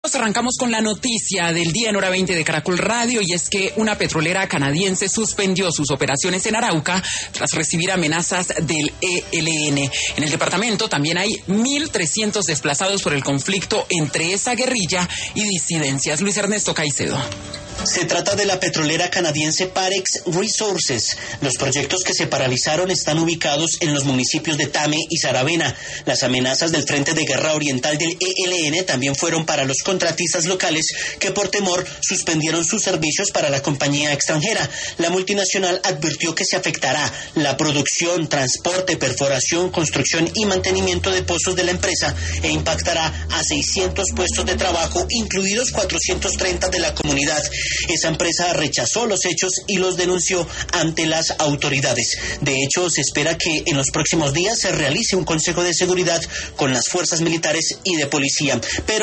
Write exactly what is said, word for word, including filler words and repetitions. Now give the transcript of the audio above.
Arrancamos con la noticia del día en Hora veinte de Caracol Radio, y es que una petrolera canadiense suspendió sus operaciones en Arauca tras recibir amenazas del E L N. En el departamento también hay mil trescientos desplazados por el conflicto entre esa guerrilla y disidencias. Luis Ernesto Caicedo. Se trata de la petrolera canadiense Parex Resources. Los proyectos que se paralizaron están ubicados en los municipios de Tame y Saravena. Las amenazas del Frente de Guerra Oriental del E L N también fueron para los contratistas locales, que por temor suspendieron sus servicios para la compañía extranjera. La multinacional advirtió que se afectará la producción, transporte, perforación, construcción y mantenimiento de pozos de la empresa, e impactará a seiscientos puestos de trabajo, incluidos cuatrocientos treinta de la comunidad. Esa empresa rechazó los hechos y los denunció ante las autoridades. De hecho, se espera que en los próximos días se realice un consejo de seguridad con las fuerzas militares y de policía. Pero